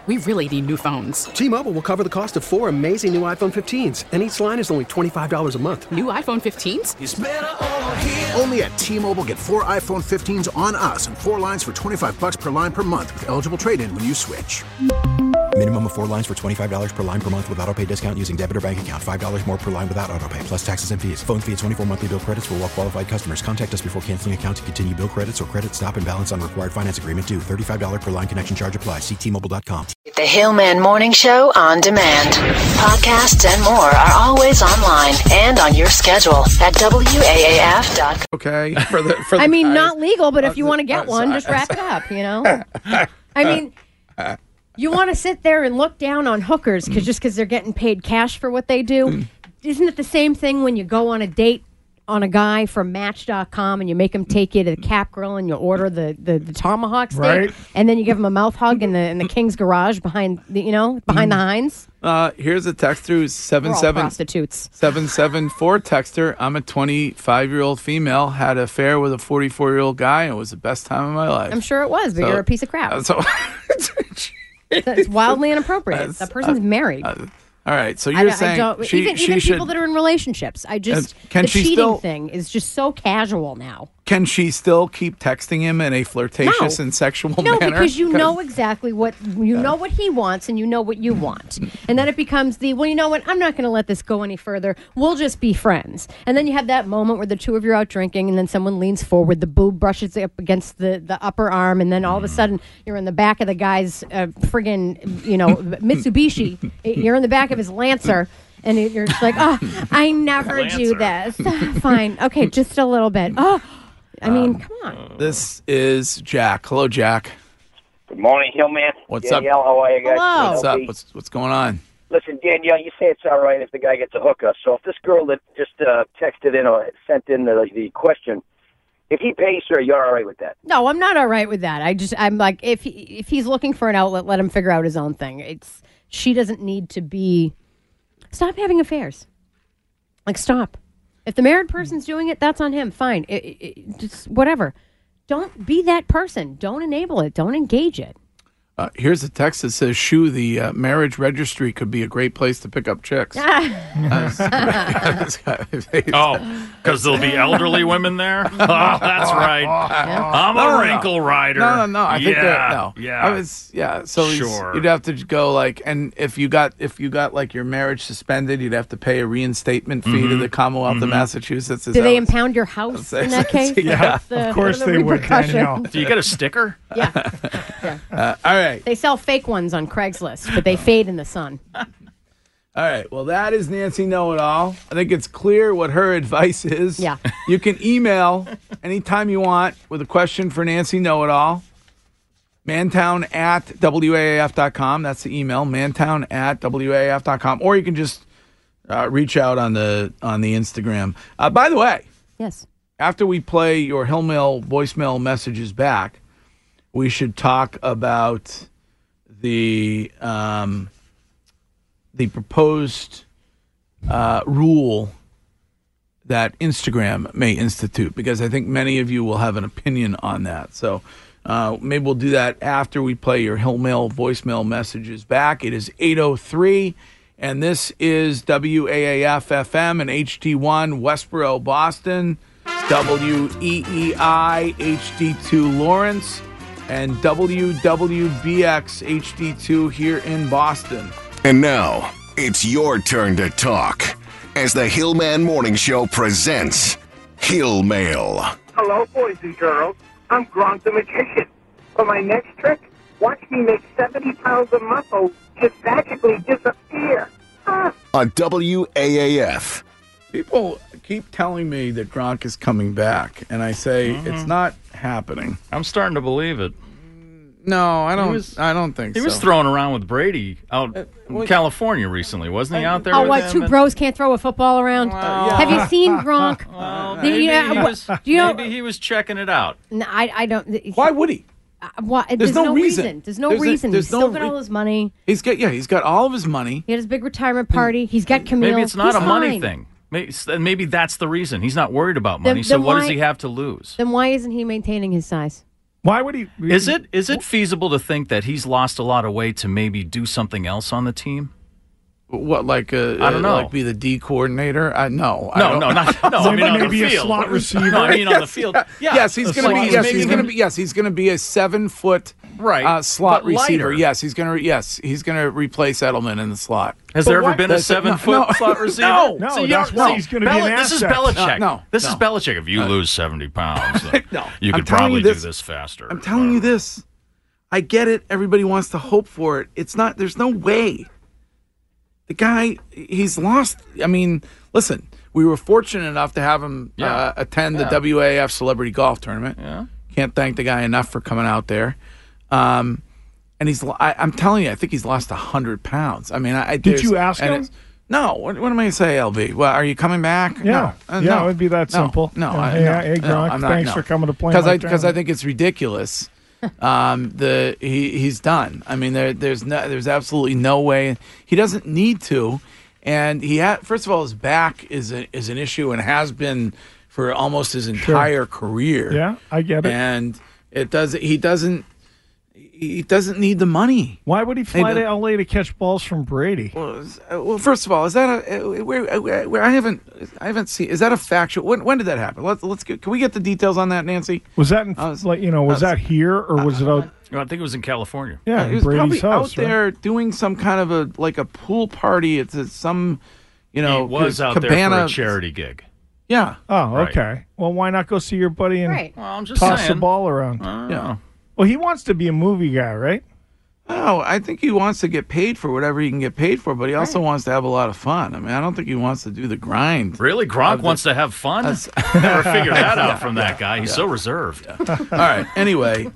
We really need new phones. T-Mobile will cover the cost of 4 amazing new iPhone 15s, and each line is only $25 a month. New iPhone 15s? It's better over here. Only at T-Mobile, get 4 iPhone 15s on us and 4 lines for $25 per line per month with eligible trade-in when you switch. Minimum of 4 lines for $25 per line per month with autopay discount using debit or bank account. $5 more per line without autopay, plus taxes and fees. Phone fee at 24 monthly bill credits for well-qualified customers. Contact us before canceling account to continue bill credits or credit stop and balance on required finance agreement due. $35 per line connection charge applies. See T-Mobile.com. The Hillman Morning Show on demand. Podcasts and more are always online and on your schedule at WAAF.com. Okay. I mean, not legal, but if you want to get one, just wrap it up, you know? I mean, you want to sit there and look down on hookers because they're getting paid cash for what they do. Isn't it the same thing when you go on a date on a guy from Match.com and you make him take you to the Cap Grill and you order the tomahawk steak, right, and then you give him a mouth hug in the King's Garage behind the Heinz? Here's a text through 774 texter. I'm a 25-year-old female, had an affair with a 44-year-old guy, and it was the best time of my life. I'm sure it was, but you're a piece of crap. That's wildly inappropriate. That person's married. All right, so you're saying even people that are in relationships. The cheating thing is just so casual now. Can she still keep texting him in a flirtatious and sexual manner? No, because you know exactly what know what he wants and you know what you want. And then it becomes well, you know what? I'm not going to let this go any further. We'll just be friends. And then you have that moment where the two of you are out drinking and then someone leans forward, the boob brushes up against the upper arm, and then all of a sudden you're in the back of the guy's friggin', Mitsubishi. You're in the back of his Lancer. And you're just like, oh, I never do this. Fine. Okay, just a little bit. Oh, I mean, come on. This is Jack. Hello, Jack. Good morning, Hillman. What's Danielle, up? How are you guys? Hello. What's up? What's going on? Listen, Danielle, you say it's all right if the guy gets a hooker. So if this girl that just texted in or sent in the question, if he pays her, you're all right with that? No, I'm not all right with that. I'm like, if he's looking for an outlet, let him figure out his own thing. She doesn't need to be. Stop having affairs. Like, stop. If the married person's doing it, that's on him. Fine. Just whatever. Don't be that person. Don't enable it. Don't engage it. Here's a text that says, "Shoo, the marriage registry could be a great place to pick up chicks." Because there'll be elderly women there? Oh, that's right. I'm a wrinkle rider. No. I think that, no. Yeah. So sure. You'd have to go and if you got like your marriage suspended, you'd have to pay a reinstatement fee to the Commonwealth of Massachusetts. Do they impound your house in that case? Yeah, of course they would. Do you get a sticker? Yeah. All right. They sell fake ones on Craigslist, but they fade in the sun. All right. Well, that is Nancy Know-It-All. I think it's clear what her advice is. Yeah. You can email anytime you want with a question for Nancy Know-It-All. mantown@waaf.com. That's the email, mantown@waaf.com. Or you can just reach out on the Instagram. By the way, yes. After we play your Hillmail voicemail messages back, we should talk about the proposed rule that Instagram may institute, because I think many of you will have an opinion on that. So maybe we'll do that after we play your Hillmail voicemail messages back. It is 8:03, and this is WAAF-FM and HD1 Westboro, Boston, WEEI HD2 Lawrence, and WWBX HD2 here in Boston. And now, it's your turn to talk as the Hillman Morning Show presents Hill Mail. Hello, boys and girls. I'm Gronk the Magician. For my next trick, watch me make 70 pounds of muscle just magically disappear. On WAAF. People keep telling me that Gronk is coming back, and I say it's not happening. I'm starting to believe it. No, I don't think so. He was throwing around with Brady out in California recently, wasn't he? Out there. Oh, what? Two bros can't throw a football around? Have you seen Gronk? Maybe he was checking it out. No, I don't. Why would he? There's no reason. There's no reason. He's still got all his money. He's got all of his money. He had his big retirement party. He's got Camille. Maybe it's not a money thing. Maybe that's the reason. He's not worried about money. So what does he have to lose? Then why isn't he maintaining his size? Why would he? Is it feasible to think that he's lost a lot of weight to maybe do something else on the team? What, like I don't know, like be the D coordinator? No. No. I mean on the maybe a field. slot receiver. No, I mean on the field. Yeah. Yes, he's going to be. Yes, he's going to be a 7-foot slot receiver. Yes, he's going to replace Edelman in the slot. Has there ever been a 7-foot slot receiver? No, that's why he's going to be an asset. This is Belichick. No. This is Belichick. If you lose 70 pounds, No. you could probably do this faster. I'm telling you this. I get it. Everybody wants to hope for it. It's not. There's no way. The guy, he's lost. I mean, listen, we were fortunate enough to have him attend the WAF Celebrity Golf Tournament. Yeah. Can't thank the guy enough for coming out there. And I'm telling you, I think he's lost 100 pounds. I mean, did you ask him? No. What am I going to say, LB? Well, are you coming back? Yeah. No. It would be that simple. No. Hey, Gronk, thanks for coming to play. Because I think it's ridiculous. He's done. I mean, there's absolutely no way he doesn't need to, and first of all, his back is an issue and has been for almost his entire career. Yeah, I get it. And he doesn't need the money. Why would he fly to LA to catch balls from Brady? Well, first of all, is that where I haven't seen? Is that a factual? When did that happen? Let's get. Can we get the details on that, Nancy? Was that was that here or was it out? I think it was in California. Yeah, he was Brady's probably house, out there doing some kind of a pool party. It's some, He was out there for a charity gig. Yeah. Oh, okay. Well, why not go see your buddy and Well, I'm just toss saying. the ball around? Yeah. Well, he wants to be a movie guy, right? Oh, I think he wants to get paid for whatever he can get paid for, but he also wants to have a lot of fun. I mean, I don't think he wants to do the grind. Really? Gronk wants to have fun? Never figured that out from that guy. He's so reserved. All right. Anyway,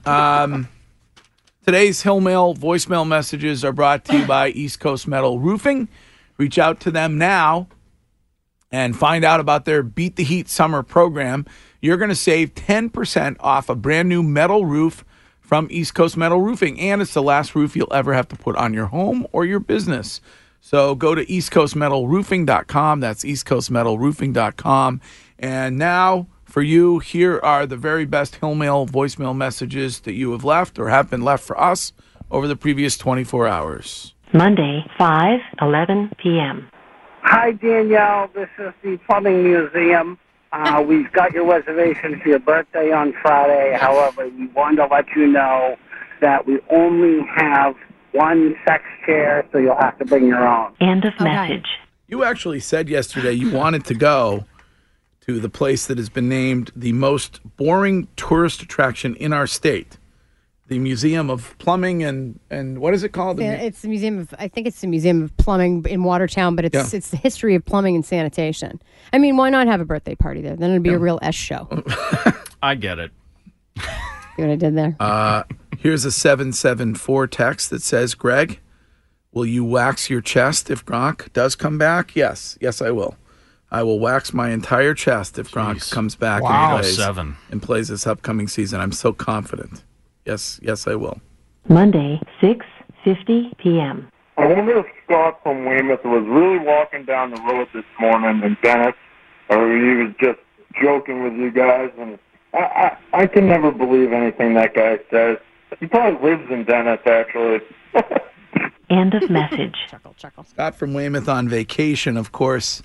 today's Hill Mail voicemail messages are brought to you by East Coast Metal Roofing. Reach out to them now and find out about their Beat the Heat summer program. You're going to save 10% off a brand new metal roof from East Coast Metal Roofing, and it's the last roof you'll ever have to put on your home or your business. So go to eastcoastmetalroofing.com. That's eastcoastmetalroofing.com. And now for you, here are the very best Hill Mail voicemail messages that you have left or have been left for us over the previous 24 hours. Monday, 5:11 p.m. Hi, Danielle. This is the Plumbing Museum. We've got your reservation for your birthday on Friday. However, we wanted to let you know that we only have one sex chair, so you'll have to bring your own. End of message. You actually said yesterday you wanted to go to the place that has been named the most boring tourist attraction in our state. The Museum of Plumbing and what is it called? It's the Museum of, I think it's the Museum of Plumbing in Watertown, but it's the history of plumbing and sanitation. I mean, why not have a birthday party there? Then it'd be a real S show. I get it. See what I did there? Here's a 774 text that says, Greg, will you wax your chest if Gronk does come back? Yes, I will. I will wax my entire chest if Gronk comes back and plays this upcoming season. I'm so confident. Yes, I will. Monday, 6:50 p.m. I wonder if Scott from Weymouth was really walking down the road this morning in Dennis, or he was just joking with you guys. And I can never believe anything that guy says. He probably lives in Dennis, actually. End of message. Chuckle. Scott from Weymouth on vacation, of course.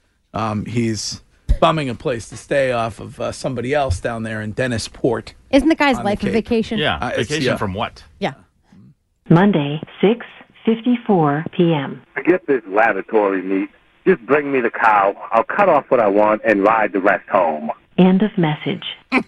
He's bumming a place to stay off of somebody else down there in Dennisport. Isn't the guy's life a vacation? Yeah, vacation from what? Yeah. Monday, 6:54 p.m. Forget this lavatory meat. Just bring me the cow. I'll cut off what I want and ride the rest home. End of message.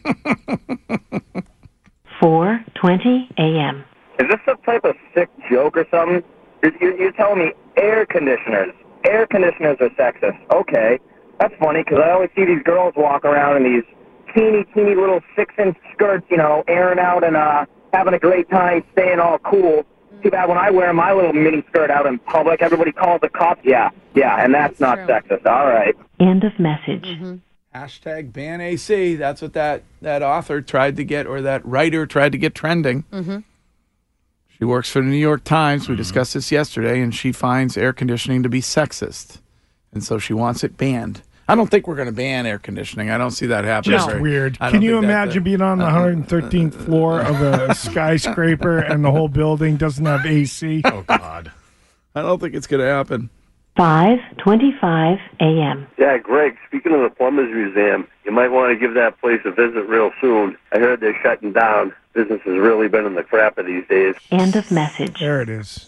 4:20 a.m. Is this some type of sick joke or something? You're telling me air conditioners are sexist. Okay, that's funny because I always see these girls walk around in these teeny little 6-inch skirts, airing out and having a great time, staying all cool. Too bad when I wear my little mini skirt out in public, everybody calls the cops. Yeah, and that's not sexist. All right. End of message. Hashtag ban AC. That's what that author tried to get, or that writer tried to get trending. Mm-hmm. She works for the New York Times. We discussed this yesterday, and she finds air conditioning to be sexist. And so she wants it banned. I don't think we're going to ban air conditioning. I don't see that happening. Just weird. Can you imagine being on the 113th floor of a skyscraper and the whole building doesn't have AC? Oh, God. I don't think it's going to happen. 5:25 a.m. Yeah, Greg, speaking of the Plumbers Museum, you might want to give that place a visit real soon. I heard they're shutting down. Business has really been in the crapper these days. End of message. There it is.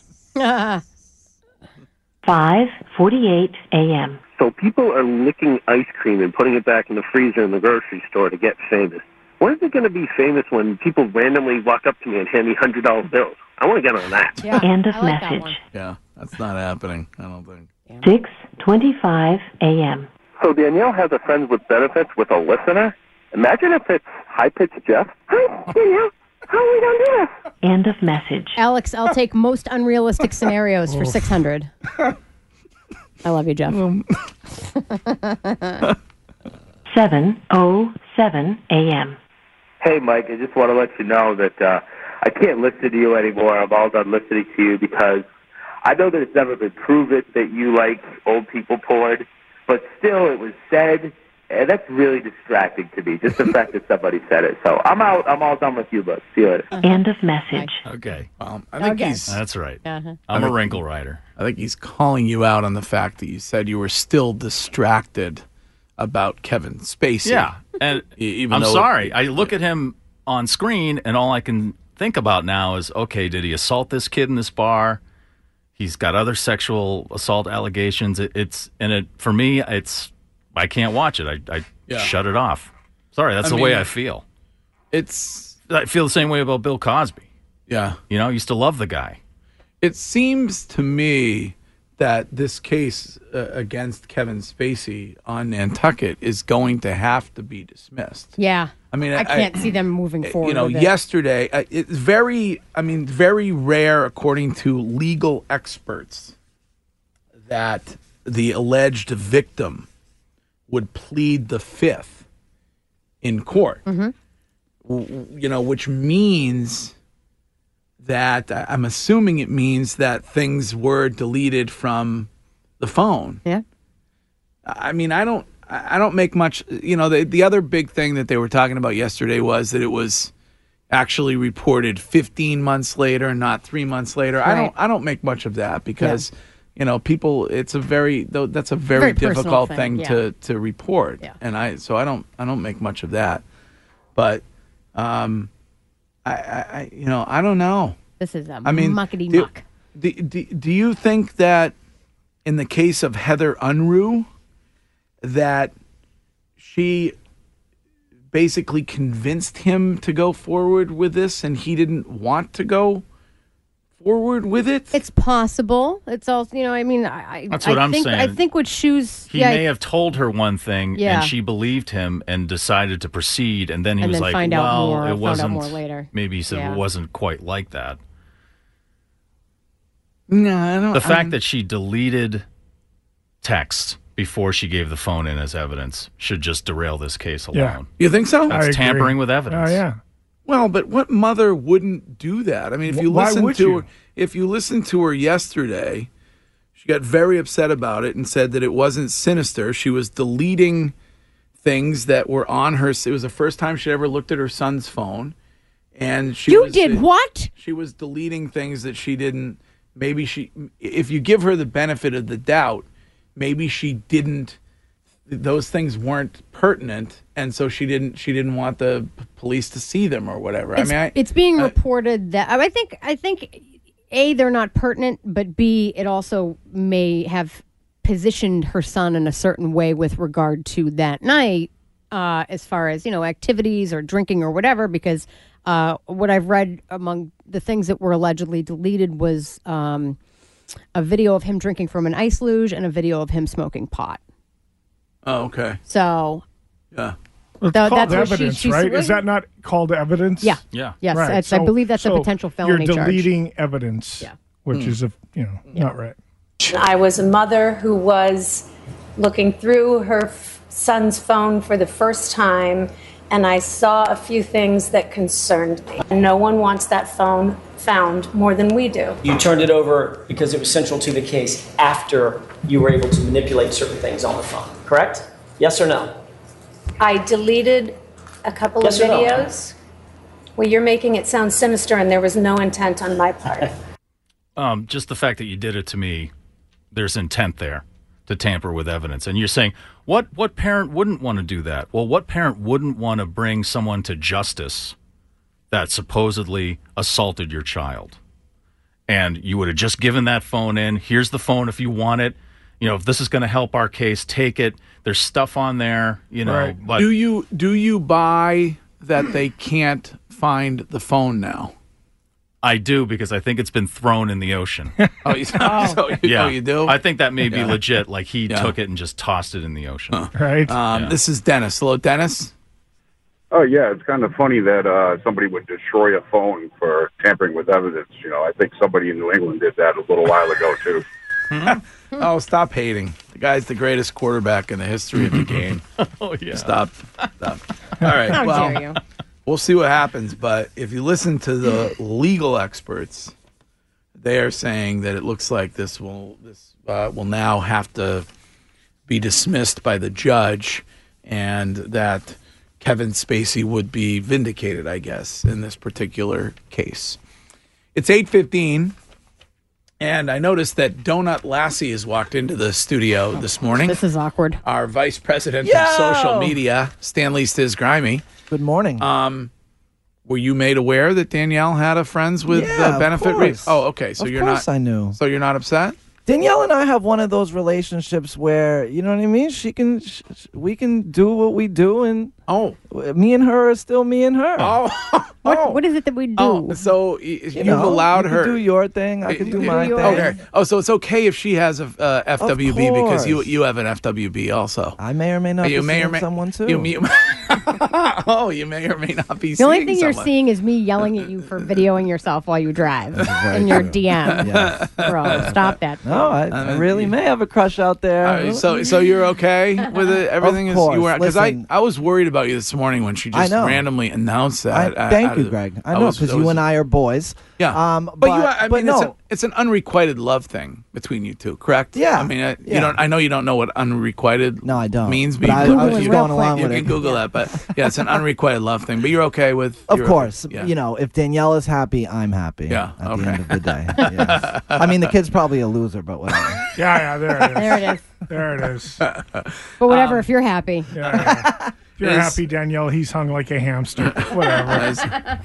5:48 a.m. So people are licking ice cream and putting it back in the freezer in the grocery store to get famous. When is it going to be famous when people randomly walk up to me and hand me $100 bills? I want to get on that. Yeah, End of I like that message. one. Yeah, that's not happening, I don't think. 6:25 a.m. So Danielle has a friends with benefits with a listener. Imagine if it's high-pitched Jeff. Hi, Danielle. How are we going to do this? End of message. Alex, I'll take most unrealistic scenarios for 600. I love you, Jeff. 7:07 a.m. Hey, Mike, I just want to let you know that I can't listen to you anymore. I'm all done listening to you because I know that it's never been proven that you like old people porn, but still it was said, and that's really distracting to me, just the fact that somebody said it. So I'm out. I'm all done with you, but see you later. End of message. Okay. I think he's... That's right. Uh-huh. I'm a wrinkle writer. I think he's calling you out on the fact that you said you were still distracted about Kevin Spacey. Yeah, and Even I'm though- sorry. I look at him on screen, and all I can think about now is, okay, did he assault this kid in this bar? He's got other sexual assault allegations. For me, it's I can't watch it. I shut it off. Sorry, that's the way I feel. I feel the same way about Bill Cosby. Yeah. You know, I used to love the guy. It seems to me that this case against Kevin Spacey on Nantucket is going to have to be dismissed. Yeah. I mean, I can't see them moving forward. You know, with it. yesterday, it's very rare, according to legal experts, that the alleged victim would plead the fifth in court. Mm-hmm. You know, which means that I'm assuming it means that things were deleted from the phone. Yeah. I mean, I don't make much, you know, the other big thing that they were talking about yesterday was that it was actually reported 15 months later, not 3 months later. Right. I don't make much of that because, you know, people, that's a very difficult thing to report. Yeah. And I don't make much of that. But, I don't know. This is muckety muck. Do you think that in the case of Heather Unruh, that she basically convinced him to go forward with this and he didn't want to go forward with it? It's possible. It's also, That's what I'm saying. I think what Shoes... He may have told her one thing, Yeah. and she believed him and decided to proceed, and then he And was then like, find out well, more- it found out wasn't... more later. Maybe he said Yeah. it wasn't quite like that. No, I don't... The fact that she deleted text before she gave the phone in as evidence should just derail this case alone. Yeah. You think so? That's tampering with evidence. Oh, yeah. Well, but what mother wouldn't do that? I mean, if you Why listen would to you? her, if you listened to her yesterday, she got very upset about it and said that it wasn't sinister. She was deleting things that were on her. It was the first time she ever looked at her son's phone, and she did what? She was deleting things that she didn't. Maybe she, if you give her the benefit of the doubt, maybe she didn't. Those things weren't pertinent, and so she didn't want the police to see them or whatever. It's being reported that I think A, they're not pertinent, but B, it also may have positioned her son in a certain way with regard to that night, as far as activities or drinking or whatever. Because what I've read among the things that were allegedly deleted was a video of him drinking from an ice luge and a video of him smoking pot. Oh, okay. So, yeah. It's that's called what evidence, right? Is that not called evidence? Yeah. Yeah. Yes, Right. I believe that's a potential felony You're charge. deleting evidence, which is not right. I was a mother who was looking through her son's phone for the first time, and I saw a few things that concerned me. No one wants that phone found more than we do. You turned it over because it was central to the case after you were able to manipulate certain things on the phone, correct? Yes or no? I deleted a couple Yes of or no? videos. Well, you're making it sound sinister, and there was no intent on my part. Just the fact that you did it to me, there's intent there to tamper with evidence. And you're saying, what parent wouldn't want to do that? Well, what parent wouldn't want to bring someone to justice that supposedly assaulted your child? And you would have just given that phone in. Here's the phone if you want it. You know, if this is going to help our case, take it. There's stuff on there, you know. Right. But Do you buy that they can't find the phone now? I do, because I think it's been thrown in the ocean. You do? I think that may be Yeah. legit. Like he Yeah. took it and just tossed it in the ocean. Right. This is Dennis. Hello, Dennis. Oh, yeah, it's kind of funny that somebody would destroy a phone for tampering with evidence. You know, I think somebody in New England did that a little while ago, too. Oh, stop hating. The guy's the greatest quarterback in the history of the game. Oh, yeah. Stop. All right. How well, dare you? we'll see what happens. But if you listen to the legal experts, they are saying that it looks like this will now have to be dismissed by the judge, and that Kevin Spacey would be vindicated, I guess, in this particular case. It's 8:15. And I noticed that Donut Lassie has walked into the studio this morning. This is awkward. Our vice president of social media, Stanley Stiz Grimy. Good morning. Were you made aware that Danielle had a friends with benefit? Of course. Okay. So Of you're course not. I knew. So you're not upset? Danielle and I have one of those relationships where, you know what I mean? We can do what we do, and me and her are still me and her. What is it that we do? So you've know, allowed you her can do your thing. I can do my thing. Okay. Oh, so it's okay if she has a FWB because course. you have an FWB also. I may or may not You be may or seeing may- someone too. you may or may not be. The only seeing thing you're someone. seeing is me yelling at you for videoing yourself while you drive in your DM. Yes. Bro, stop that. No, I really may have a crush out there. All right, so you're okay with it? Everything Of is you course. were because Listen. I was worried about you this morning when she just I know. randomly announced that. Thank you, Greg. I know, because you and I are boys. Yeah. But I mean, no. it's an unrequited love thing between you two, correct? Yeah. I mean, you Yeah. don't. I know you don't know what unrequited. No, I don't. Means. But you I can was Google just it. going along You with can it. Google that, but yeah, it's an unrequited love thing. But you're okay with. Of you're- course. Yeah. You know, if Danielle is happy, I'm happy. Yeah, At the end of the day. Yes. I mean, the kid's probably a loser, but whatever. Yeah, there it is. There it is. There it is. But whatever, if you're happy. Yeah. If you're happy, Danielle, he's hung like a hamster. Whatever.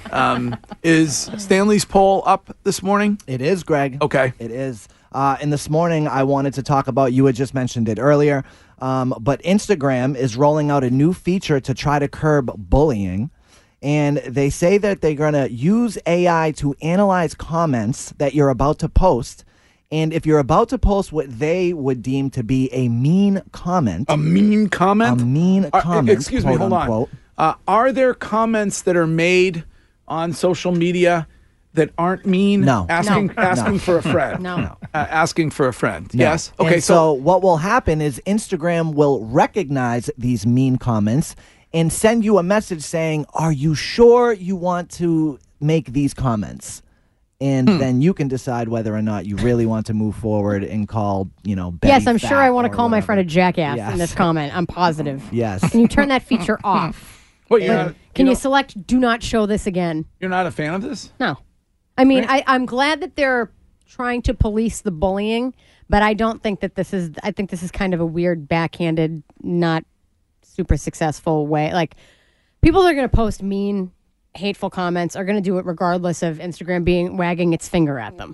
Is Stanley's poll up this morning? It is, Greg. Okay. It is. And this morning, I wanted to talk about, you had just mentioned it earlier, but Instagram is rolling out a new feature to try to curb bullying. And they say that they're going to use AI to analyze comments that you're about to post. And if you're about to post what they would deem to be a mean comment. A mean comment? A mean comment. Excuse me, hold unquote. on. Are there comments that are made on social media that aren't mean? No. Asking No. for a friend. No. Asking for a friend. No. Yes. Okay. And so what will happen is Instagram will recognize these mean comments and send you a message saying, "Are you sure you want to make these comments?" And then you can decide whether or not you really want to move forward and call, Betty Yes, I'm fat sure I want to or call my whatever. friend a jackass Yes. in this comment. I'm positive. Yes. Can you turn that feature off? What, you're And not- can you you don't- select do not show this again? You're not a fan of this? No. I mean, I'm glad that they're trying to police the bullying, but I don't think that I think this is kind of a weird, backhanded, not super successful way. Like, people that are going to post mean, hateful comments are going to do it regardless of Instagram wagging its finger at them.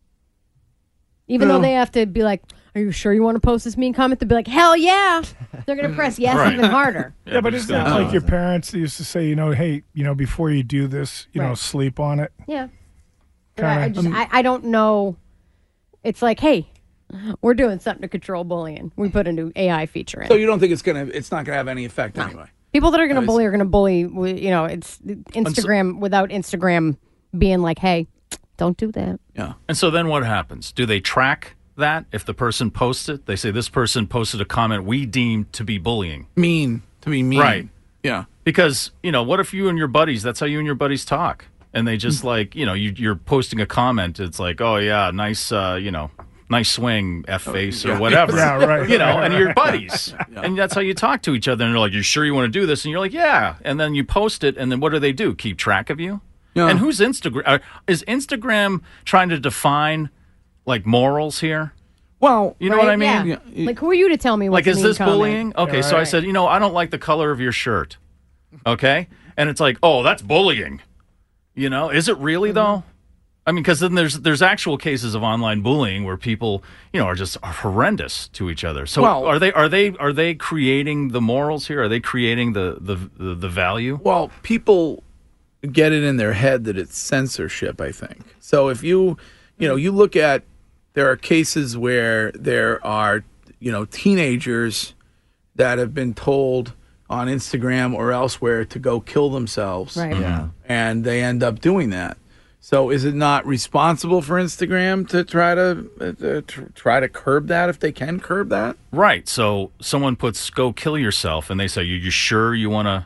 Even though they have to be like, "Are you sure you want to post this mean comment?" They'll be like, "Hell yeah!" They're going to press yes Right. even harder. Yeah, but isn't that like your parents used to say, hey, before you do this, Right. sleep on it? Yeah. Kinda. I don't know. It's like, hey, we're doing something to control bullying. We put a new AI feature in. So you don't think it's not gonna have any effect anyway? People that are going to bully are going to bully. It's Instagram without Instagram being like, hey, don't do that. Yeah. And so then what happens? Do they track that if the person posts it? They say this person posted a comment we deem to be bullying. To be mean. Right. Yeah. Because, what if you and your buddies, that's how you and your buddies talk. And they just you're posting a comment. It's like, oh, yeah, nice, nice swing, F-face, or whatever. Yeah, right. You know, and you're buddies. And that's how you talk to each other. And they're like, you sure you want to do this? And you're like, yeah. And then you post it, and then what do? Keep track of you? Yeah. And who's Instagram? Is Instagram trying to define, like, morals here? Well, you know what I Right, mean? yeah. Like, who are you to tell me what's Like, is a mean this comment? bullying? Okay, so I said, I don't like the color of your shirt. Okay? And it's like, oh, that's bullying. You know, is it really, though? I mean, because then there's actual cases of online bullying where people, are just horrendous to each other. So are they creating the morals here? Are they creating the value? Well, people get it in their head that it's censorship, I think. So if you look at, there are cases where there are, teenagers that have been told on Instagram or elsewhere to go kill themselves. Right. Yeah. And they end up doing that. So is it not responsible for Instagram to try to curb that if they can curb that? Right. So someone puts "go kill yourself" and they say, Are you sure you want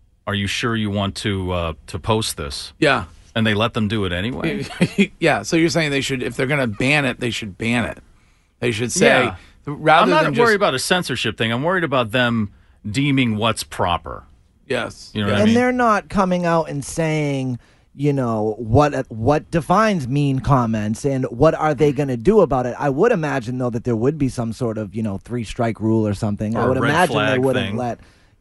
to post this?" Yeah. And they let them do it anyway. Yeah. So you're saying they should, if they're going to ban it, they should ban it. They should say, rather I'm not than worried about a censorship thing. I'm worried about them deeming what's proper. Yes. You know what I And mean? they're not coming out and saying, what defines mean comments and what are they going to do about it. I would imagine, though, that there would be some sort of, 3-strike rule or something. Or I would a red imagine they flag wouldn't thing. let,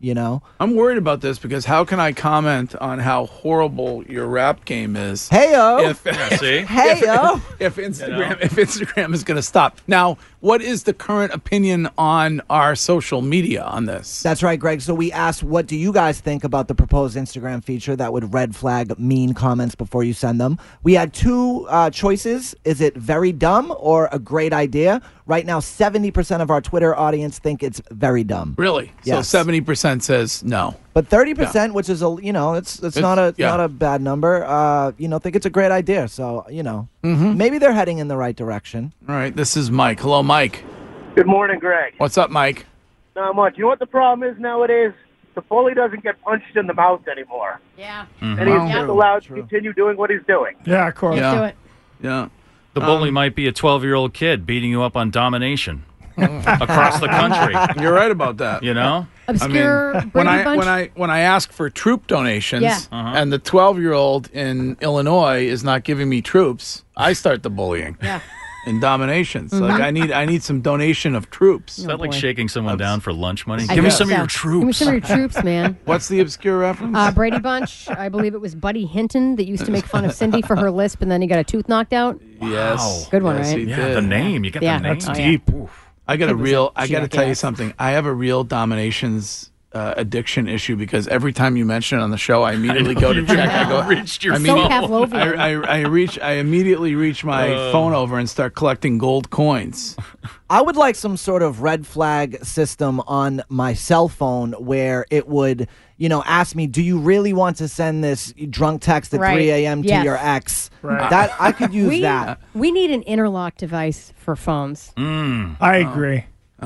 I'm worried about this because how can I comment on how horrible your rap game is? Hey-o. See? Hey-o. If Instagram is going to stop. Now, what is the current opinion on our social media on this? That's right, Greg. So we asked, what do you guys think about the proposed Instagram feature that would red flag mean comments before you send them? We had two choices. Is it very dumb or a great idea? Right now, 70% of our Twitter audience think it's very dumb. Really? Yes. So 70% says no. But 30%, which is it's not a bad number. Think it's a great idea. So maybe they're heading in the right direction. All right. This is Mike. Hello, Mike. Good morning, Greg. What's up, Mike? Not much. You know what the problem is nowadays? The bully doesn't get punched in the mouth anymore. Yeah. And he's just allowed to continue doing what he's doing. Yeah, of course. Do it. Yeah. The bully might be a 12-year-old kid beating you up on domination across the country. You're right about that. Obscure when Brady Bunch? I ask for troop donations, Yeah. and the 12-year-old in Illinois is not giving me troops, I start the bullying. Yeah. And dominations. Like I need some donation of troops. Is that like shaking someone down for lunch money? I Give me guess some of so. your troops. Give me some of your troops, man. What's the obscure reference? Brady Bunch. I believe it was Buddy Hinton that used to make fun of Cindy for her lisp, and then he got a tooth knocked out. Yes. Good one, Yes, right? he Yeah, did. the name. You got the name. That's Oh, yeah. deep. I got Kid was a I got to tell you jackass. something. I have a real dominations addiction issue because every time you mention it on the show, I immediately go to check. I go reached your So phone. Pavlovian. I immediately reach my phone over and start collecting gold coins. I would like some sort of red flag system on my cell phone where it would, ask me, do you really want to send this drunk text at Right. 3 a.m. to Yes. your ex? Right. That I could use that. We need an interlock device for phones. I agree.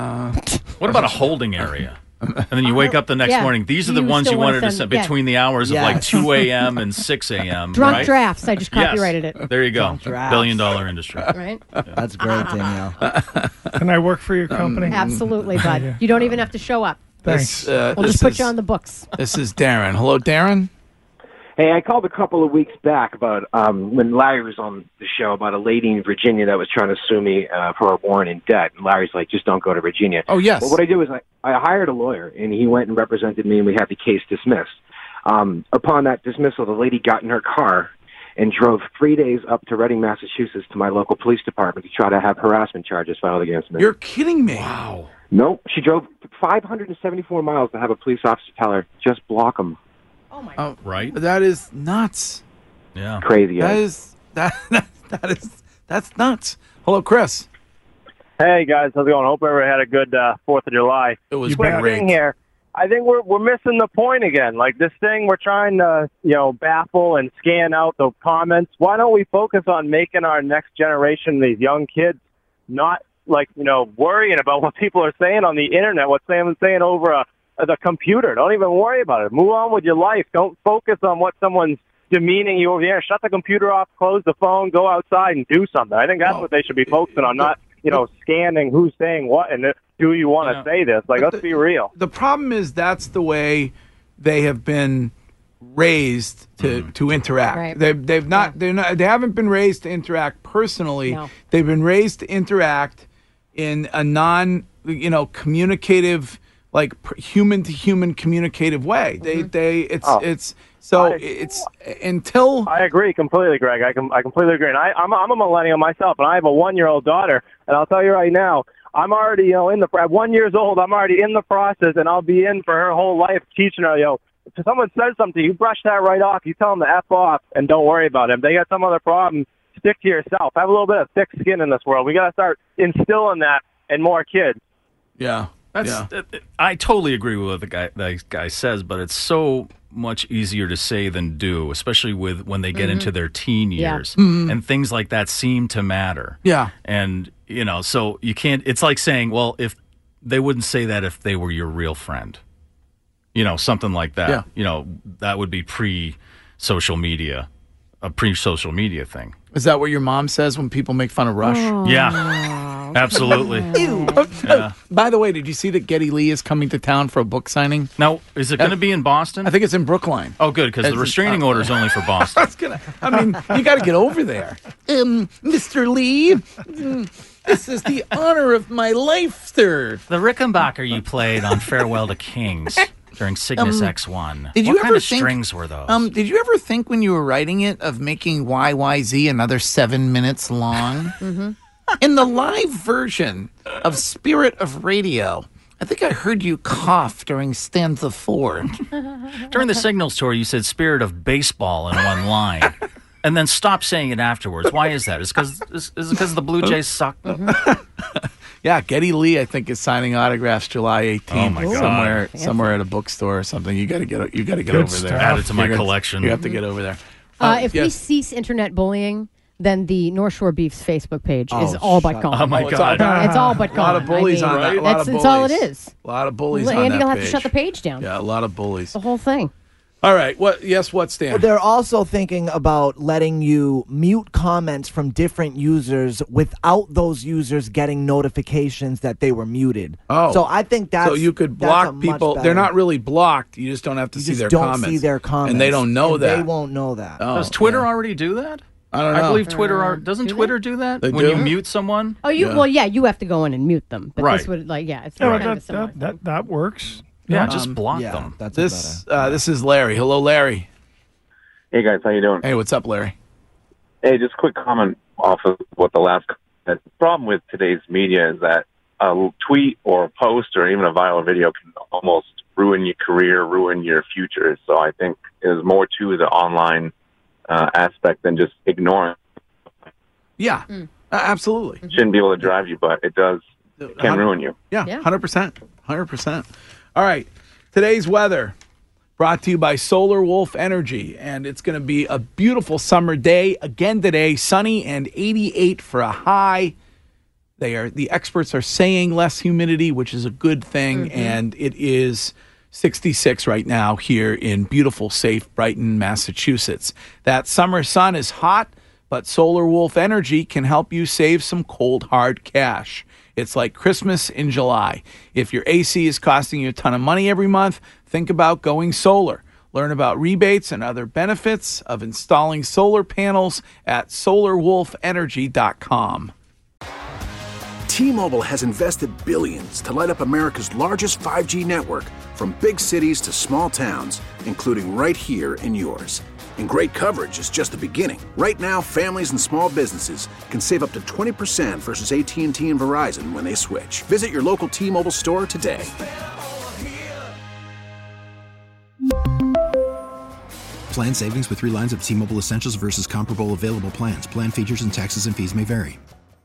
What about a holding area? And then you wake up the next Yeah. morning. These are the You ones still you wanna wanted to send- send yeah. between the hours of like Yes. 2 a.m. and 6 a.m. Drunk right? drafts. I just copyrighted Yes. it. There you go. Drunk drafts. Billion-dollar industry. Right? That's great, Danielle. Can I work for your company? Absolutely, bud. You don't even have to show up. Thanks. We'll just put you on the books. This is Darren. Hello, Darren. Hey, I called a couple of weeks back about when Larry was on the show about a lady in Virginia that was trying to sue me for a warrant in debt. And Larry's like, just don't go to Virginia. Oh, yes. Well, what I did was I hired a lawyer, and he went and represented me, and we had the case dismissed. Upon that dismissal, the lady got in her car and drove 3 days up to Reading, Massachusetts to my local police department to try to have harassment charges filed against me. You're kidding me. Wow. Nope. She drove 574 miles to have a police officer tell her, just block them. Oh, right. That is nuts. Yeah. Crazy. That eh? is that's nuts. Hello, Chris. Hey guys, how's it going? Hope everyone had a good 4th of July. It was Quick great. thing here. I think we're missing the point again. Like this thing, we're trying to baffle and scan out the comments. Why don't we focus on making our next generation, these young kids, not worrying about what people are saying on the internet, what someone's saying over the computer. Don't even worry about it. Move on with your life. Don't focus on what someone's demeaning you over the air. Shut the computer off, close the phone, go outside and do something. I think that's what they should be focusing on, not scanning who's saying what and do you want to say this? Like, let's be real. The problem is that's the way they have been raised to interact. Right. They haven't been raised to interact personally. No. They've been raised to interact in a communicative, like human to human communicative way. It's until I agree completely, Greg. I completely agree. And I'm a millennial myself, and I have a 1-year-old daughter, and I'll tell you right now, I'm already at 1 year old. I'm already in the process, and I'll be in for her whole life teaching her. If someone says something, you brush that right off. You tell them to F off, and don't worry about it. If they got some other problem, stick to yourself. Have a little bit of thick skin in this world. We got to start instilling that in more kids. Yeah. I totally agree with what the guy says, but it's so much easier to say than do, especially when they get into their teen years, and things like that seem to matter. Yeah. And, so you can't, it's like saying, well, if they wouldn't say that if they were your real friend, something like that, that would be pre-social media, a pre-social media thing. Is that what your mom says when people make fun of Rush? Oh. Yeah, absolutely. Yeah. By the way, did you see that Geddy Lee is coming to town for a book signing? Now, is it going to be in Boston? I think it's in Brookline. Oh, good, because the restraining order is only for Boston. You got to get over there. Mr. Lee, this is the honor of my life, sir. The Rickenbacker you played on Farewell to Kings during Cygnus X1. What kind of strings were those? Did you ever think when you were writing it of making YYZ another 7 minutes long? Mm-hmm. In the live version of Spirit of Radio, I think I heard you cough during stanza 4. During the Signals tour, you said Spirit of Baseball in one line. And then stopped saying it afterwards. Why is that? Is it because the Blue Jays suck? Yeah, Geddy Lee, I think, is signing autographs July 18th. Oh my God! Somewhere at a bookstore or something. You got to get Good over stuff. there. Add it to my collection. You have to get over there. If we cease internet bullying, then the North Shore Beefs Facebook page is all but gone. Oh my God! It's all but gone. A lot of bullies on that. That's all it is. A lot of bullies on Andy that will have to page. shut the page down. Yeah, a lot of bullies. The whole thing. All right. What, Stan? They're also thinking about letting you mute comments from different users without those users getting notifications that they were muted. Oh. So I think that's so you could block people. They're not really blocked. You just don't have to see their comments. Don't see their comments. And they don't know that. They won't know that. Oh, Does Twitter already do that? I don't know. I believe Twitter doesn't Twitter do that? They when do? you mute someone? Oh, well, you have to go in and mute them. But Right. this would, it's Yeah, kind of similar. that works. Yeah, just block them. That's This is Larry. Hello, Larry. Hey guys, how you doing? Hey, what's up, Larry? Hey, just a quick comment off of what the last. The problem with today's media is that a tweet or a post or even a viral video can almost ruin your career, ruin your future. So I think there's more to the online aspect than just ignoring. Yeah, absolutely. It shouldn't be able to drive you, but it does. It can ruin you. Yeah, 100%. 100%. All right. Today's weather brought to you by Solar Wolf Energy. And it's going to be a beautiful summer day again today. Sunny and 88 for a high. The experts are saying less humidity, which is a good thing. And it is 66 right now here in beautiful, safe Brighton, Massachusetts. That summer sun is hot, but Solar Wolf Energy can help you save some cold, hard cash. It's like Christmas in July. If your AC is costing you a ton of money every month, think about going solar. Learn about rebates and other benefits of installing solar panels at solarwolfenergy.com. T-Mobile has invested billions to light up America's largest 5G network, from big cities to small towns, including right here in yours. And great coverage is just the beginning. Right now, families and small businesses can save up to 20% versus AT&T and Verizon when they switch. Visit your local T-Mobile store today. Plan savings with 3 lines of T-Mobile Essentials versus comparable available plans. Plan features and taxes and fees may vary.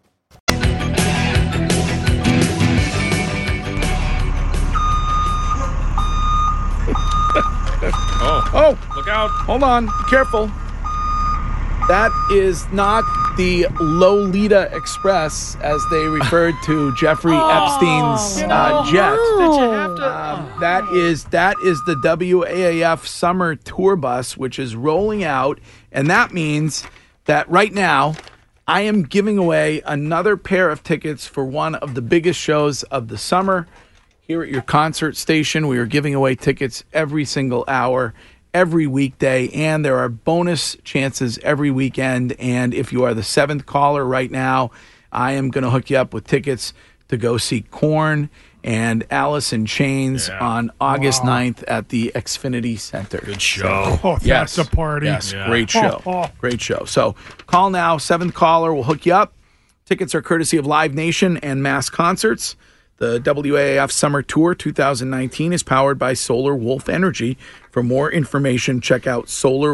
Oh, look out. Hold on. Be careful. That is not the Lolita Express, as they referred to Jeffrey Epstein's jet. Did you have to? That is the WAAF summer tour bus, which is rolling out. And that means that right now, I am giving away another pair of tickets for one of the biggest shows of the summer here at your concert station. We are giving away tickets every single hour, every weekday, and there are bonus chances every weekend. And if you are the 7th caller right now, I am going to hook you up with tickets to go see Korn and Alice in Chains on August 9th at the Xfinity Center. Good show. Oh, that's a party. Yes, great show. Great show. So call now, 7th caller. We'll hook you up. Tickets are courtesy of Live Nation and Mass Concerts. The WAAF Summer Tour 2019 is powered by Solar Wolf Energy. For more information, check out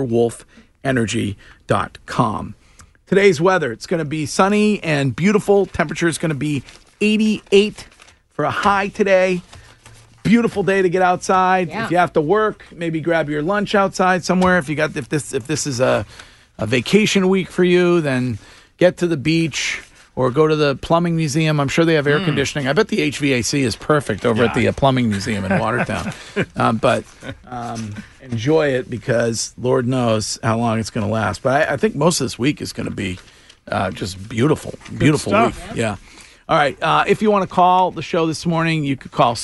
solarwolfenergy.com. Today's weather, it's going to be sunny and beautiful. Temperature is going to be 88 for a high today. Beautiful day to get outside. Yeah. If you have to work, maybe grab your lunch outside somewhere. If this is a vacation week for you, then get to the beach or go to the plumbing museum. I'm sure they have air conditioning. I bet the HVAC is perfect over at the plumbing museum in Watertown. But enjoy it because Lord knows how long it's going to last. But I think most of this week is going to be just beautiful week. Yeah. All right. If you want to call the show this morning, you could call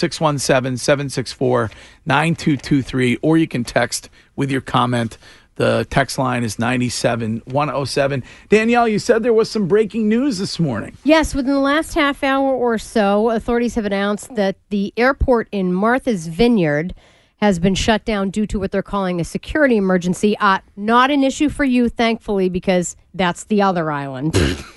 617-764-9223, or you can text with your comment. The text line is 97107. Danielle, you said there was some breaking news this morning. Yes, within the last half hour or so, authorities have announced that the airport in Martha's Vineyard has been shut down due to what they're calling a security emergency. Not an issue for you, thankfully, because that's the other island.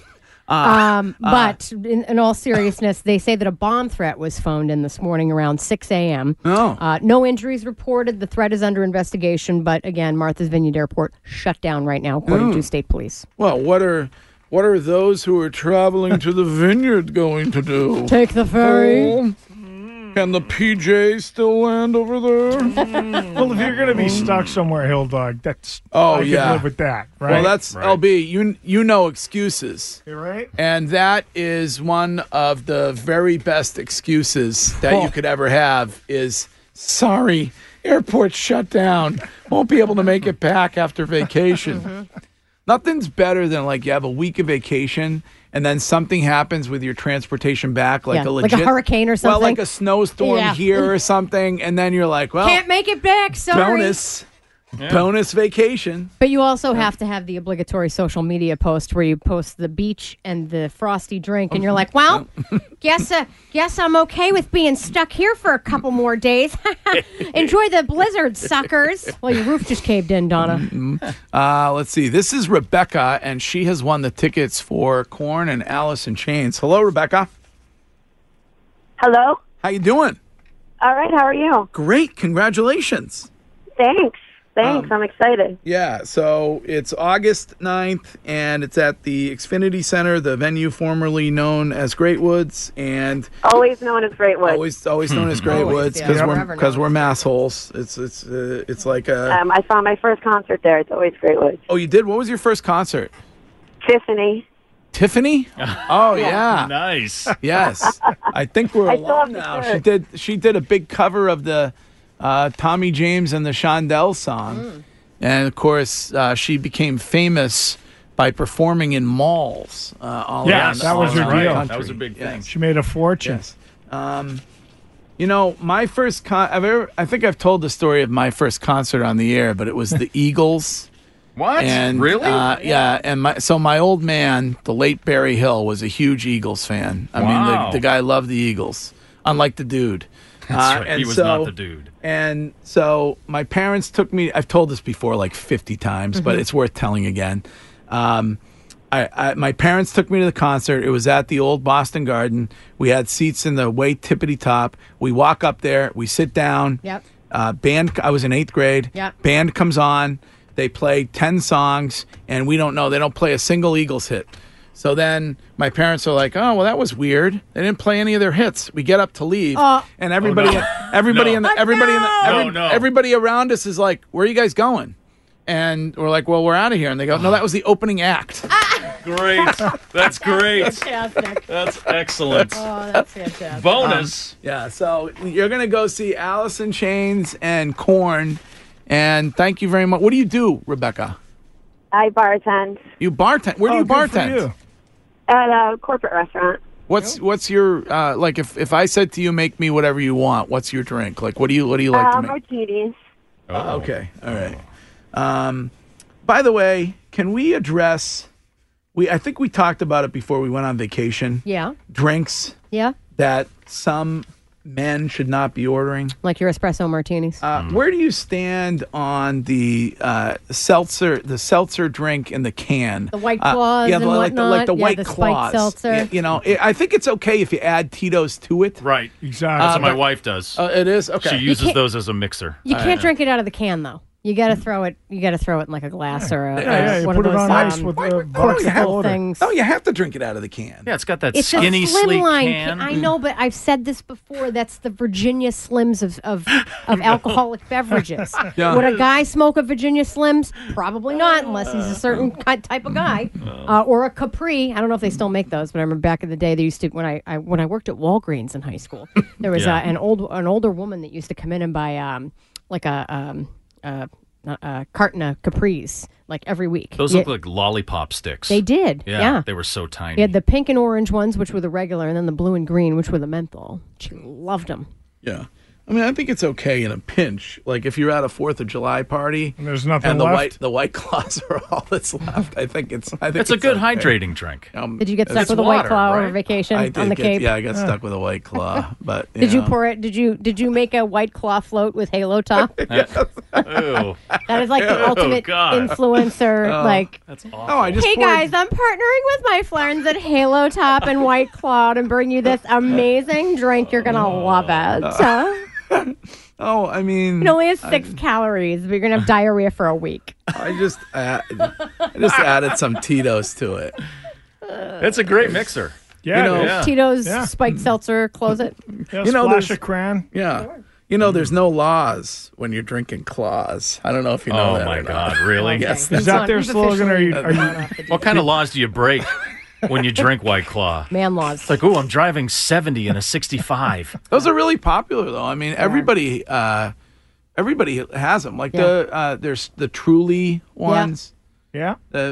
But in all seriousness, they say that a bomb threat was phoned in this morning around 6 a.m. No injuries reported. The threat is under investigation. But again, Martha's Vineyard Airport shut down right now, according to state police. Well, what are those who are traveling to the vineyard going to do? Take the ferry. Oh, can the PJ still land over there? Well, if you're going to be stuck somewhere, Hill Dog, that's I can live with that, right? Well, that's LB. You know excuses. You're right. And that is one of the very best excuses that you could ever have is, sorry, airport shut down. Won't be able to make it back after vacation. Nothing's better than you have a week of vacation and then something happens with your transportation back, like like a hurricane or something. Well, like a snowstorm here or something, and then you're like, well, can't make it back. Sorry. Bonus vacation. But you also have to have the obligatory social media post where you post the beach and the frosty drink, and you're like, well, guess I'm okay with being stuck here for a couple more days. Enjoy the blizzard, suckers. Well, your roof just caved in, Donna. Let's see. This is Rebecca, and she has won the tickets for Korn and Alice in Chains. Hello, Rebecca. Hello. How you doing? All right. How are you? Great. Congratulations. Thanks. I'm excited. Yeah, so it's August 9th, and it's at the Xfinity Center, the venue formerly known as Great Woods, and always known as Great Woods. Always known as Great Woods because we're massholes. It's like a. I saw my first concert there. It's always Great Woods. Oh, you did? What was your first concert? Tiffany. Tiffany? Oh yeah, nice. Yes, I think we're alone now. She did a big cover of the Tommy James and the Shondells song. And, of course, she became famous by performing in malls all around that was her deal. country. That was a big thing. She made a fortune. Yes. My first I think I've told the story of my first concert on the air, but it was the Eagles. What? And, really? Yeah. And my old man, the late Barry Hill, was a huge Eagles fan. I mean, the guy loved the Eagles, unlike the dude. That's right. He was not the dude. And so my parents took me. I've told this before like 50 times, but it's worth telling again. My parents took me to the concert. It was at the old Boston Garden. We had seats in the way tippity top. We walk up there. We sit down. Yep. Band. I was in 8th grade. Yep. Band comes on. They play 10 songs, and we don't know. They don't play a single Eagles hit. So then my parents are like, "Oh, well, that was weird. They didn't play any of their hits." We get up to leave, and everybody around us is like, "Where are you guys going?" And we're like, "Well, we're out of here." And they go, "No, that was the opening act." Great. That's great. Fantastic. That's excellent. Oh, that's fantastic. Bonus. Yeah, so you're going to go see Alice in Chains and Korn. And thank you very much. What do you do, Rebecca? I bartend. You bartend? Where do you good for bartend? you. At a corporate restaurant. What's your like? If I said to you, make me whatever you want. What's your drink? Like, what do you like to make? Martinis. Oh, okay, all right. By the way, can we address? I think we talked about it before we went on vacation. Yeah. Drinks. Yeah. That some men should not be ordering. Like your espresso martinis. Where do you stand on the seltzer drink in the can? The White Claws and whatnot. The White the Claws. spiked seltzer. I think it's okay if you add Tito's to it. Right. Exactly. That's what my wife does. It is? Okay. She uses those as a mixer. You can't drink it out of the can, though. You got to throw it. You got to throw it in like a glass or you one put of it those on ice with corkable things. Oh, you have to drink it out of the can. Yeah, it's got that It's skinny, a sleek slimline can. I know, but I've said this before. That's the Virginia Slims of alcoholic beverages. Yeah. Would a guy smoke a Virginia Slims? Probably not, unless he's a certain type of guy. Or a Capri. I don't know if they still make those, but I remember back in the day they used to. When I worked at Walgreens in high school, there was an older woman that used to come in and buy a carton of Capris like every week. Those look like lollipop sticks. They did. Yeah. They were so tiny. You had the pink and orange ones, which were the regular, and then the blue and green, which were the menthol. She loved them. Yeah. I mean, I think it's okay in a pinch. Like if you're at a 4th of July party and there's nothing and left. the White Claws are all that's left. I think it's a good okay. hydrating drink. Did you get stuck with a White Claw over vacation on the Cape? Yeah, I got stuck with a White Claw. But did you pour it? Did you make a White Claw float with Halo Top? Yes. That is like the ultimate influencer. That's awful. Oh, I just hey poured... guys, I'm partnering with my friends at Halo Top and White Claw to bring you this amazing drink. You're gonna love it. Oh, I mean, it only has 6 calories, but you're gonna have diarrhea for a week. I just added some Tito's to it. It's a great mixer. Yeah, Tito's spiked seltzer. Close it. Yeah, there's a cran. Yeah. There's no laws when you're drinking claws. I don't know if you know that. Oh, my or God. not. Really? Yes. Is that their slogan? Or are you What kind of laws do you break when you drink White Claw? Man laws. It's like, I'm driving 70 in a 65. Those are really popular, though. I mean, everybody has them. Like there's the Truly ones. Yeah.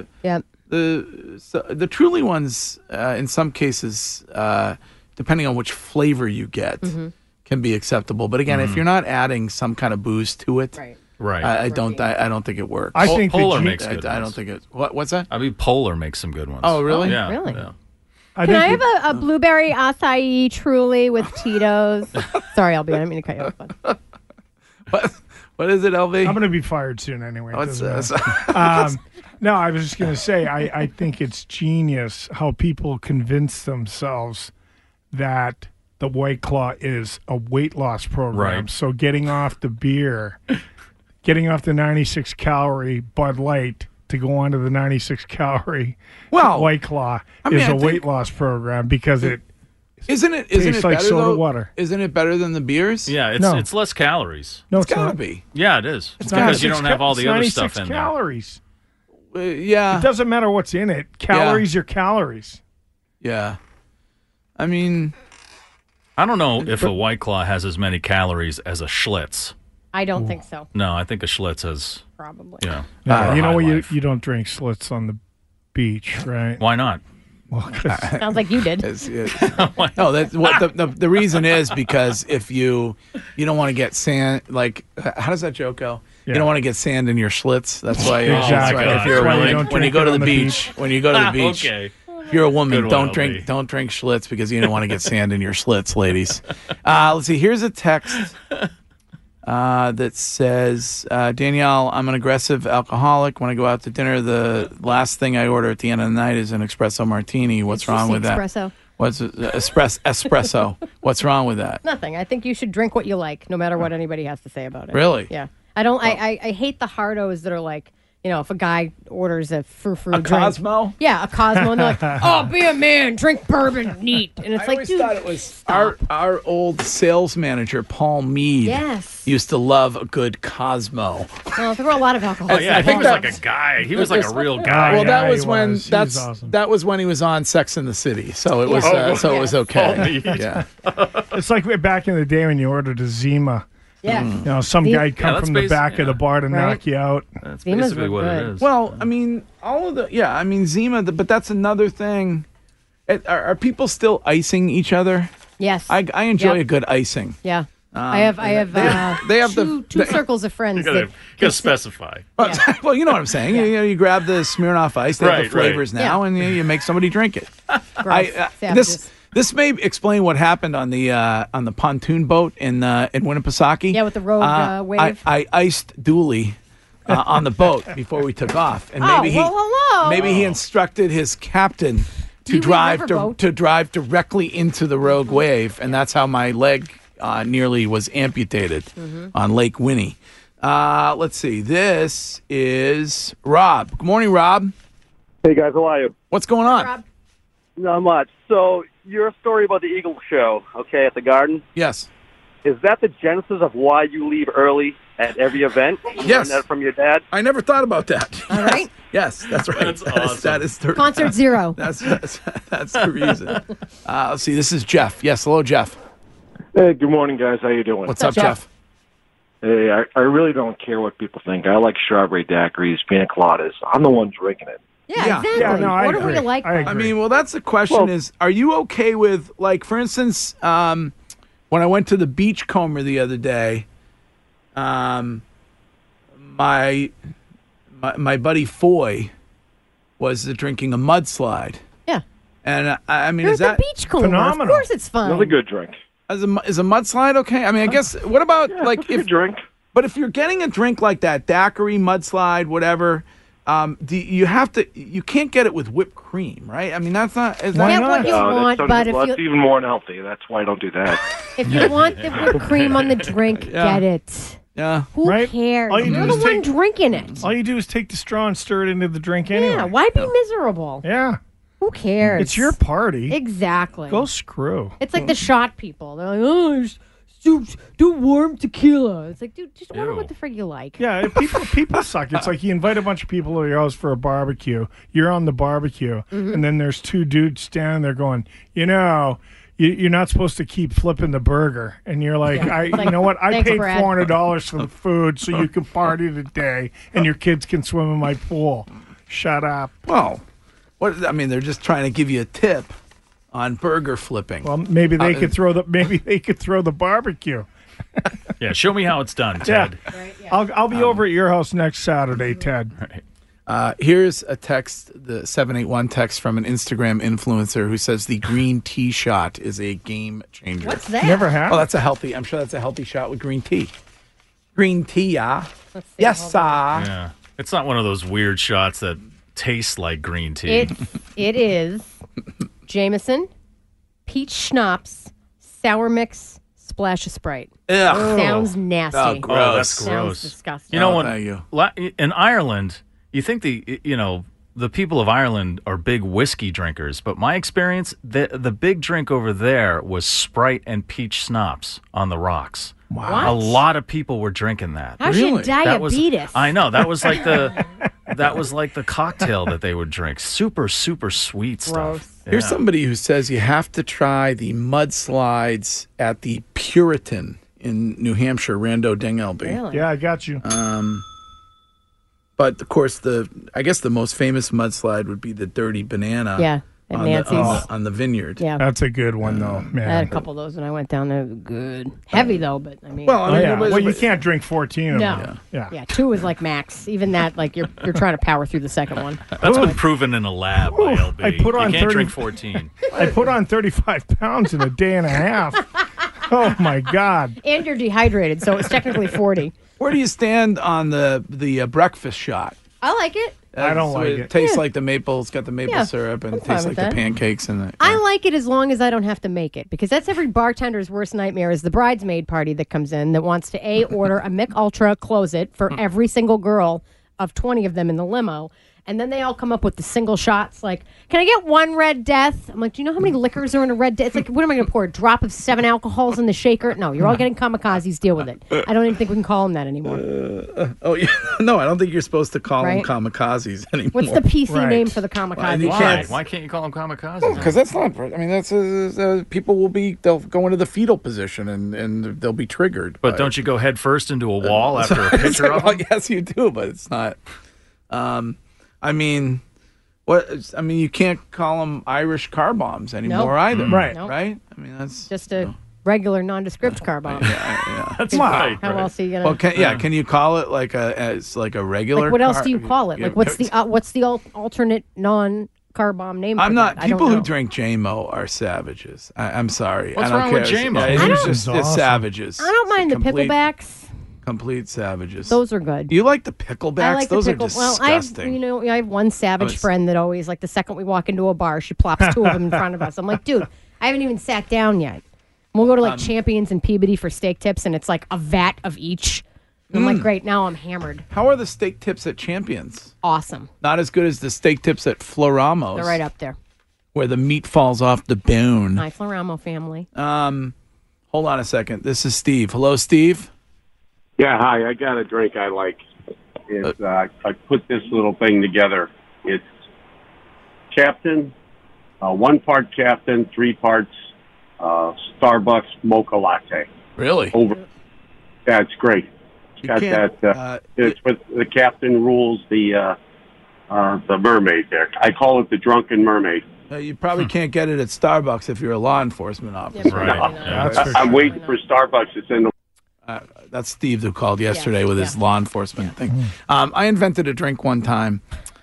The Truly ones, in some cases, depending on which flavor you get, can be acceptable. But again, if you're not adding some kind of booze to it, right, I don't think it works. I think Polar makes good ones. I don't think it. What's that? I mean, Polar makes some good ones. Oh, really? Yeah. Really? Yeah. Can I have a blueberry acai Truly with Tito's? Sorry, LB, I didn't mean to cut you off. What is it, LB? I'm going to be fired soon anyway. What's this? No, I was just going to say, I think it's genius how people convince themselves that the White Claw is a weight loss program. Right. So getting off the beer, getting off the 96 calorie Bud Light to go on to the 96 calorie White Claw is a weight loss program because it Isn't it tastes like better, soda though? water. Isn't it better than the beers? Yeah, it's less calories. No, it's gotta not. be. Yeah, it is. It's because you don't have all the other stuff 96 in calories. Yeah. It doesn't matter what's in it. Calories are calories. Yeah. I mean, I don't know if a White Claw has as many calories as a Schlitz. I don't think so. No, I think a Schlitz has probably. Yeah. You know what? You don't drink Schlitz on the beach, right? Why not? Well, sounds like you did. No, that's what the reason is because if you don't want to get sand, like how does that joke go? Yeah. You don't want to get sand in your Schlitz. That's why. Exactly. If you're when you go to the beach, when you go to the beach. Okay. If you're a woman, Good don't one, drink LB. don't drink Schlitz because you don't want to get sand in your Schlitz, ladies. Let's see. Here's a text that says, Danielle, I'm an aggressive alcoholic. When I go out to dinner, the last thing I order at the end of the night is an espresso martini. What's wrong with that? Espresso. What's espresso? What's wrong with that? Nothing. I think you should drink what you like, no matter what anybody has to say about it. Really? Yeah. I don't. I hate the hardos that are like, if a guy orders a frou-frou drink. Cosmo? Yeah, a Cosmo. And they're like, oh, be a man, drink bourbon, neat. And it's I like, always dude, thought it was our old sales manager, Paul Mead. Yes. Used to love a good Cosmo. Well, there were a lot of alcohol. Oh, yeah, I think he was like a guy. He was like a real guy. Well, that Yeah, was he when was. He that's was awesome. that was when he was on Sex and the City. So it was it was okay. Yeah. It's like back in the day when you ordered a Zima. Yeah. Some guy come that's from the back of the bar to Right. knock you out. That's Zimas basically were what it good. is. Well, I mean, all of the Zima, but that's another thing. Are people still icing each other? Yes. I enjoy a good icing. Yeah. I have they have two circles of friends. You gotta specify. Well, you know what I'm saying. You grab the Smirnoff Ice. They have the flavors now, and you make somebody drink it. This may explain what happened on the pontoon boat in Winnipesaukee. Yeah, with the rogue wave. I iced Dooley on the boat before we took off, and maybe he instructed his captain to drive directly into the rogue wave, and that's how my leg nearly was amputated on Lake Winnie. Let's see. This is Rob. Good morning, Rob. Hey, guys. How are you? What's going on? Rob. Not much. So, your story about the Eagle show, okay, at the Garden? Yes. Is that the genesis of why you leave early at every event? You Yes. learned that from your dad? I never thought about that. All right. Yes, that's right. That's awesome. That is the Concert zero. That's the reason. Let's see. This is Jeff. Yes. Hello, Jeff. Hey, good morning, guys. How you doing? What's up, Jeff? Hey, I really don't care what people think. I like strawberry daiquiris, pina coladas. I'm the one drinking it. Yeah, exactly. Yeah, no, I Order agree. what you like. I I mean, well, that's the question is, are you okay with, like, for instance, when I went to the Beachcomber the other day, my buddy Foy was drinking a mudslide. Yeah. And I mean, You're is at that the Beachcomber. Of course it's fun. Another good drink. Is a mudslide okay? I mean, I guess. What about like if drink? But if you're getting a drink like that, daiquiri, mudslide, whatever, you have to. You can't get it with whipped cream, right? I mean, that's not. Is that what you want, but if that's you even more unhealthy. That's why I don't do that. if you want the whipped cream on the drink, get it. Yeah. Who Right? cares? All you do You're is the one drinking it. All you do is take the straw and stir it into the drink anyway. Yeah. Why be miserable? Yeah. Who cares? It's your party. Exactly. Go screw. It's like the shot people. They're like, oh, do warm tequila. It's like, dude, just order what the frig you like. Yeah, people suck. It's like you invite a bunch of people to your house for a barbecue. You're on the barbecue, and then there's two dudes standing there going, you're not supposed to keep flipping the burger. And you're like, you know what? I Thanks, paid Brad. $400 for the food so you can party today and your kids can swim in my pool. Shut up. Well, I mean, they're just trying to give you a tip on burger flipping. Well, maybe they could throw the barbecue. Yeah, show me how it's done, Ted. Yeah. Right, yeah. I'll be over at your house next Saturday, Ted. Right. Here's a text, the 781 text from an Instagram influencer who says the green tea shot is a game changer. What's that? Never had. Oh, I'm sure that's a healthy shot with green tea. Green tea, yeah. Let's see, Yes, hold sir. on. Yeah. It's not one of those weird shots that taste like green tea. It is Jameson, peach schnapps, sour mix, splash of Sprite. Ugh. Sounds nasty. Oh, gross. Oh, that's Sounds gross. disgusting. You know thank what? you. In Ireland, you think the people of Ireland are big whiskey drinkers, but my experience, the big drink over there was Sprite and peach schnapps on the rocks. Wow. A lot of people were drinking that. How's your diabetes? I know that was like the cocktail that they would drink. Super super sweet stuff. Here's Yeah. somebody who says you have to try the mudslides at the Puritan in New Hampshire, Rando Dingelby. Really? Yeah, I got you. But of course, I guess the most famous mudslide would be the Dirty Banana. Yeah, at Nancy's. on the vineyard. Yeah. That's a good one, though, man. I had a couple of those when I went down there. Good. Heavy, though, but I mean. Well, you can't drink 14 of No. them. Yeah. Yeah, 2 is like max. Even that, like, you're trying to power through the second one. That's been proven in a lab by LB. I put on you can't 30 drink 14. I put on 35 pounds in a day and a half. Oh, my God. And you're dehydrated, so it's technically 40. Where do you stand on the breakfast shot? I like it. I don't like it. It tastes Yeah. like the maple. It's got the maple Yeah, syrup and I'm it fine tastes like with the that. pancakes and the. I like it as long as I don't have to make it, because that's every bartender's worst nightmare is the bridesmaid party that comes in that wants to order a Mick Ultra, close it for every single girl of 20 of them in the limo. And then they all come up with the single shots like, can I get one Red Death? I'm like, do you know how many liquors are in a Red Death? It's like, what am I going to pour? A drop of 7 alcohols in the shaker? No, you're all getting kamikazes. Deal with it. I don't even think we can call them that anymore. Oh, yeah. No, I don't think you're supposed to call Right? them kamikazes anymore. What's the PC name for the kamikaze? Why can't you call them kamikazes? Because that's not. I mean, that's people they'll go into the fetal position and they'll be triggered. But don't you go head first into a wall after a picture of Well, them? yes, you do, but it's not. I mean, I mean, you can't call them Irish car bombs anymore Nope. either. Right. Nope. Right? I mean, that's Just a regular nondescript car bomb. That's right. How else are you gonna? Well, can you call it like a regular? Like, what else car? do you call it? Yeah, Like, what's the alternate non-car bomb name? I'm for not. that? I don't People who know. drink JMO are savages. I'm sorry. What's I don't wrong care. with JMO? Yeah, it's It's just awesome. savages. I don't mind the Complete- picklebacks. Complete savages. Those are good. You like the picklebacks? I like Those the are pickle. disgusting. Well, I have one savage it's- friend that always, like, the second we walk into a bar, she plops two of them in front of us. I'm like, dude, I haven't even sat down yet. We'll go to like Champions and Peabody for steak tips, and it's like a vat of each. And I'm like, great, now I'm hammered. How are the steak tips at Champions? Awesome. Not as good as the steak tips at Floramos. They're right up there. Where the meat falls off the bone. Hi, Floramo family. Hold on a second. This is Steve. Hello, Steve. Yeah, hi. I got a drink I like. It's I put this little thing together. It's Captain, 1 part Captain, 3 parts Starbucks mocha latte. Really? Yeah, it's great. It's got can't, that. It's with the Captain rules the mermaid there. I call it the drunken mermaid. You probably can't get it at Starbucks if you're a law enforcement officer. I'm waiting for Starbucks to send. That's Steve who called yesterday with his law enforcement thing. I invented a drink one time.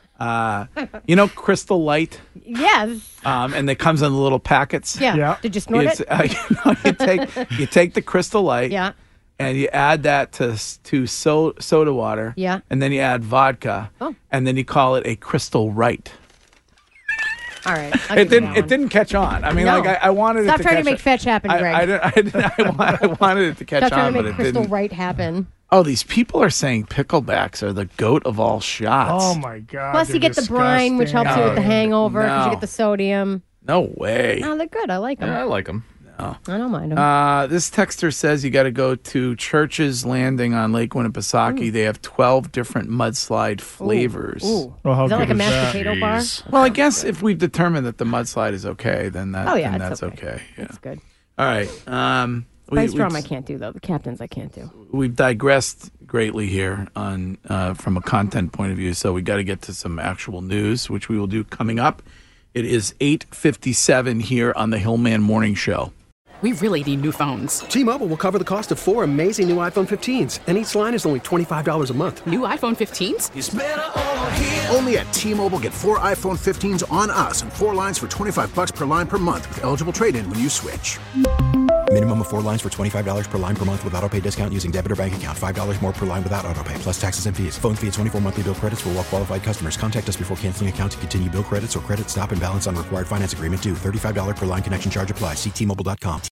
You know Crystal Light? Yes. And it comes in little packets. Yeah. Did you snort it? You take the Crystal Light. Yeah. And you add that to soda water. Yeah. And then you add vodka. Oh. And then you call it a Crystal Right. All right. It didn't catch on. I mean, No. like I wanted Stop it to trying catch to make fetch happen, Greg. I wanted it to catch Stop trying on, to but make it Crystal didn't. Right happen. Oh, these people are saying picklebacks are the goat of all shots. Oh my god! Plus, you get the brine, which helps you with the hangover because you No. get the sodium. No way. No, they're good. I like them. Yeah, I like them. No. I don't mind them. This texter says you got to go to Church's Landing on Lake Winnipesaukee. They have 12 different mudslide flavors. Ooh. Well, how Is that like good a is mashed that? potato bar? Well, I guess if we've determined that the mudslide is okay, then Oh, yeah, then it's that's okay. Yeah. That's good. All right. Spice Drum I can't do, though. The captains I can't do. We've digressed greatly here on from a content point of view, so we got to get to some actual news, which we will do coming up. It is 8:57 here on the Hillman Morning Show. We really need new phones. T-Mobile will cover the cost of 4 amazing new iPhone 15s, and each line is only $25 a month. New iPhone 15s? It's better over here. Only at T-Mobile, get 4 iPhone 15s on us and 4 lines for $25 per line per month with eligible trade-in when you switch. Minimum of 4 lines for $25 per line per month with autopay discount using debit or bank account. $5 more per line without autopay, plus taxes and fees. Phone fee at 24 monthly bill credits for well-qualified customers. Contact us before canceling account to continue bill credits or credit stop and balance on required finance agreement due. $35 per line connection charge applies. See T-Mobile.com.